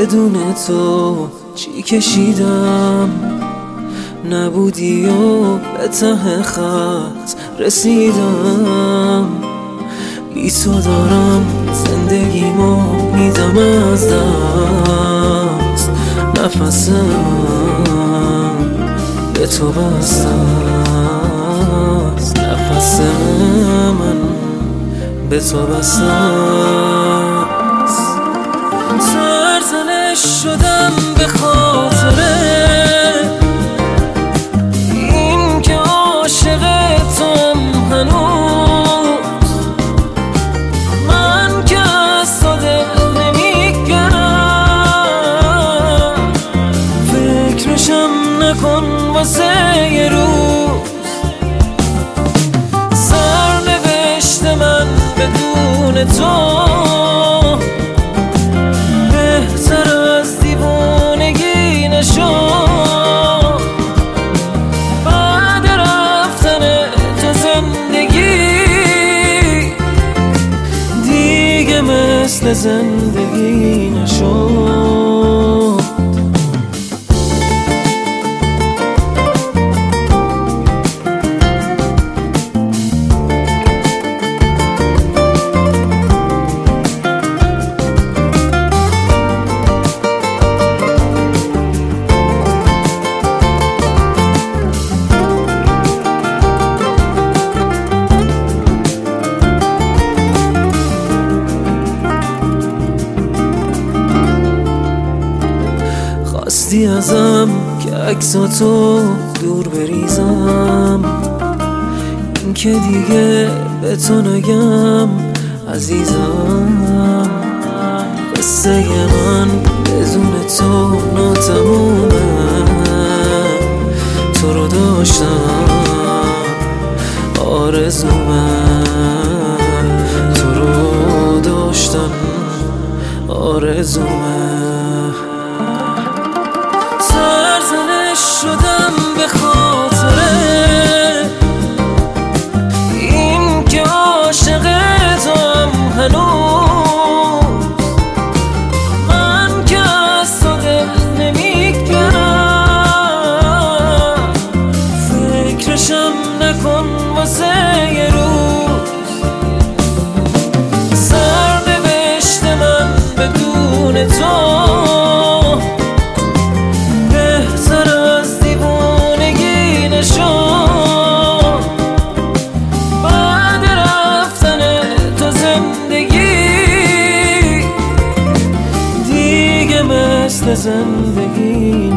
بدون تو چی کشیدم، نبودی و به ته خط رسیدم. بی تو دارم زندگیمو میدم از دست، نفسم به تو بسته است، نفس من به تو بسته است. سرزنش شدم به خاطر این که عاشق توام هنوز، من که از تو دل نمیگرم، فکرشم نکن واسه یه روز. سرنوشت من بدون تو بهتر از دیوانگی نشد. بعد رفتن تو زندگی دیگه مثل زندگی نشد. خواستی ازم که عکساتو دور بریزم، این که دیگه به تو نگم عزیزم. قصه من بدون تو ناتمومه، تو رو داشتم آرزومه، تو رو داشتم آرزومه. سرزنش شدم به خاطر این که عاشق توام هنوز، من که از تو دل نمیگرم، فکرشم نکن واسه یه روز. سرنوشت من بدون تو مثل زندگی